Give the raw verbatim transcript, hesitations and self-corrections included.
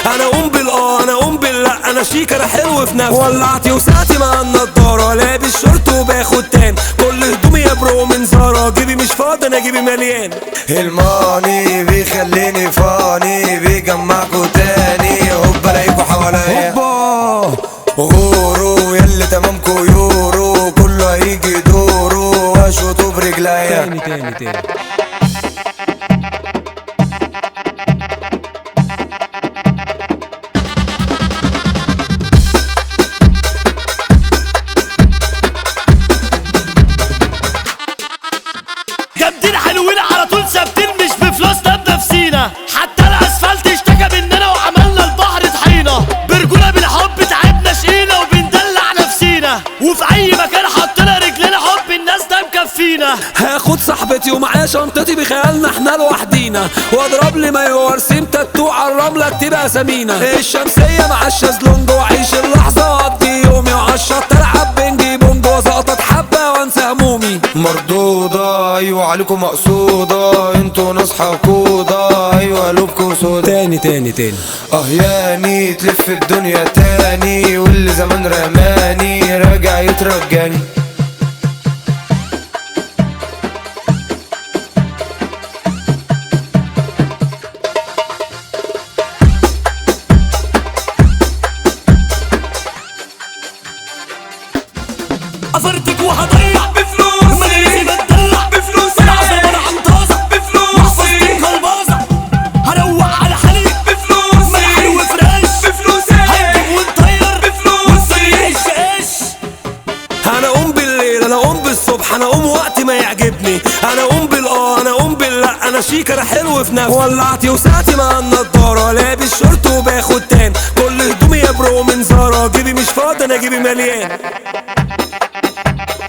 انا قوم بالاه انا قوم باللا، انا شيك انا حلو في نفسي. ولعتي وسعتي مع النضاره، لابس شورت وباخد تان، كل هدومي يا برو من زارا، جيبي مش فاضي انا جيبي مليان. الماني بيخليني فاني، بيجمعكوا تاني هوبا الاقيكوا حواليا. هوبا غورو ياللي تمامكوا يورو، كله هيجي دوره واشوطه برجليا. تاني تاني تاني جامدين حلوين على طول ثابتين، مش بفلوسنا بنفسينا، حتى الاسفلت اشتكى مننا وعملنا البحر طحينه. برجوله بالحب تعبنا شقينا وبندلع نفسينا، وفي اي مكان حطينا رجلنا حب الناس ده مكفينا. هاخد صاحبتي ومعايا شنطتي بخيالنا احنا لوحدينا، واضرب لي مايو وارسم تاتو على الرمله اكتب اسامينا. الشمسيه مع الشازلونج واعيش اللحظه واقضي يومي، وعالشط العب بنجي بونج وزقطط حبه وانسى همومي. مردودة ايوه عليكم مقصودة، انتوا ناس حقودة ايوه قلوبكوا سودا. تاني تاني تاني اه ياني تلف الدنيا تاني، واللي زمان رماني راجع يترجاني. قفرتك وهضيع بفلوس، مدرسي بتدلع بفلوس، انا عصر انا عنطازة بفلوس، محفظتي كلبازة، هروق على حليب بفلوس، ملحي وفريش بفلوس، هنجيب ونطير بفلوس، ونصيح الشقاش. انا قوم بالليل انا قوم بالصبح، انا قوم وقت ما يعجبني، انا قوم بالاه انا قوم باللا، انا شيك انا حلو في نفسي. ولعتي وسعتي مع النضاره، لابس شورت وباخد تان، كل هدومي يا برو من زارا، جيبي مش فاضي انا جيبي مليان.